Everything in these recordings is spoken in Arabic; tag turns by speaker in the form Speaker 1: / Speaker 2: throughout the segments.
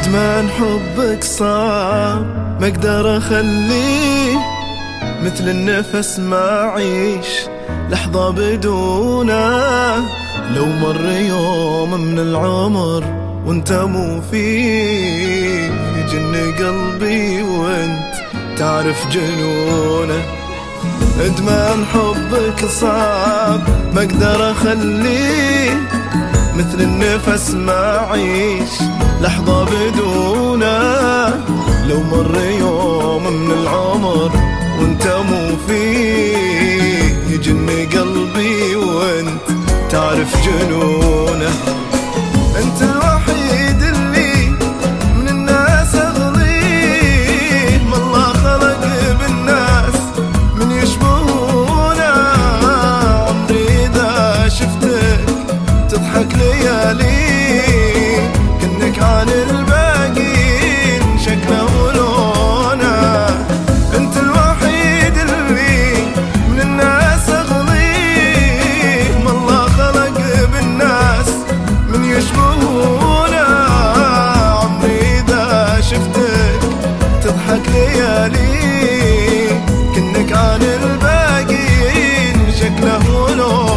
Speaker 1: ادمان حبك صعب ما اقدر اخليه، مثل النفس ما اعيش لحظة بدونه. لو مر يوم من العمر وانت مو فيه، يجن قلبي وانت تعرف جنونه. ادمان حبك صعب ما اقدر اخليه، مثل النفس ما اعيش لحظة بدونه. لو مر يوم من العمر وانت مو فيه، يجن قلبي وانت تعرف جنونه. انت الوحيد اللي من الناس اغليه، ما الله خلق بالناس من يشبهونه. عمري اذا شفتك تضحك ليالي، كأنك عن الباقين شكله ولونه. انت الوحيد اللي من الناس اغليه، ما الله خلق بالناس من يشبهونه. عمري اذا شفتك تضحك ليالي، كأنك عن الباقين شكله ولونه.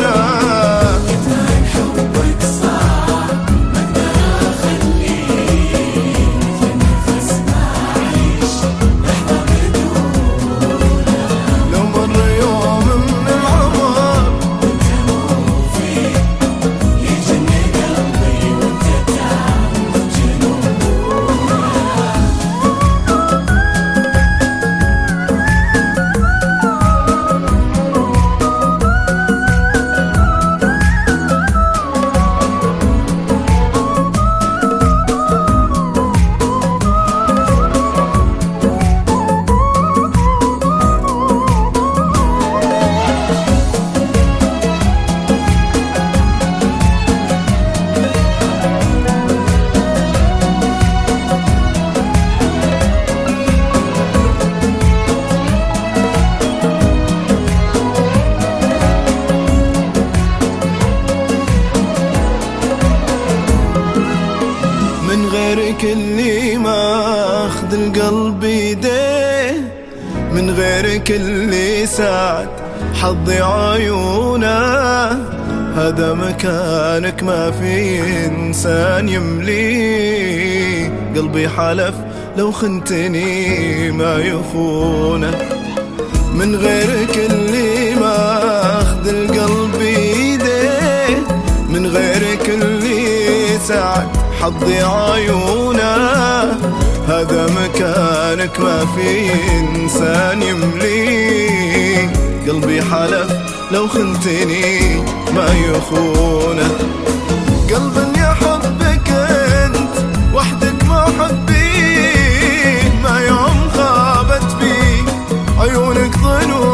Speaker 1: من غيرك اللي ما اخذ القلب بيديه، من غيرك اللي ساعد حظي عيونه. هذا مكانك ما في انسان يمليه، قلبي حلف لو خنتني ما يخونه. من غيرك اللي ما اخذ القلب بيديه، من غيرك اللي ساعد حظي عيونه. هذا مكانك ما في انسان يمليه، قلبي حلف لو خنتني ما يخونه. قلب يحبك انت وحدك محبيه، ما يوم خابت فيه عيونك ظنون.